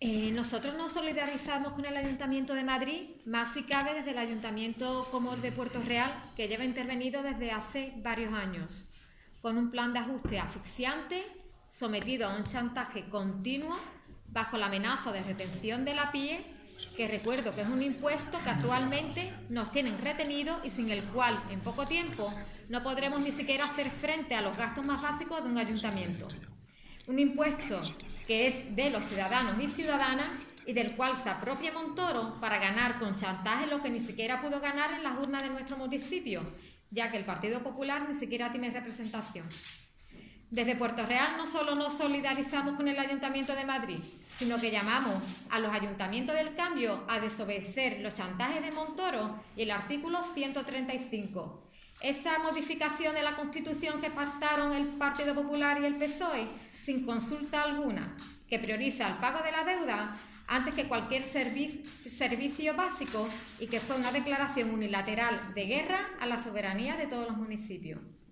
Nosotros nos solidarizamos con el Ayuntamiento de Madrid, más si cabe desde el Ayuntamiento como el de Puerto Real, que lleva intervenido desde hace varios años, con un plan de ajuste asfixiante, sometido a un chantaje continuo, bajo la amenaza de retención de la PIE, que recuerdo que es un impuesto que actualmente nos tienen retenido y sin el cual, en poco tiempo, no podremos ni siquiera hacer frente a los gastos más básicos de un ayuntamiento. Un impuesto que es de los ciudadanos y ciudadanas y del cual se apropia Montoro para ganar con chantaje lo que ni siquiera pudo ganar en las urnas de nuestro municipio, ya que el Partido Popular ni siquiera tiene representación. Desde Puerto Real no solo nos solidarizamos con el Ayuntamiento de Madrid, sino que llamamos a los ayuntamientos del cambio a desobedecer los chantajes de Montoro y el artículo 135. Esa modificación de la Constitución que pactaron el Partido Popular y el PSOE sin consulta alguna, que prioriza el pago de la deuda antes que cualquier servicio básico y que fue una declaración unilateral de guerra a la soberanía de todos los municipios.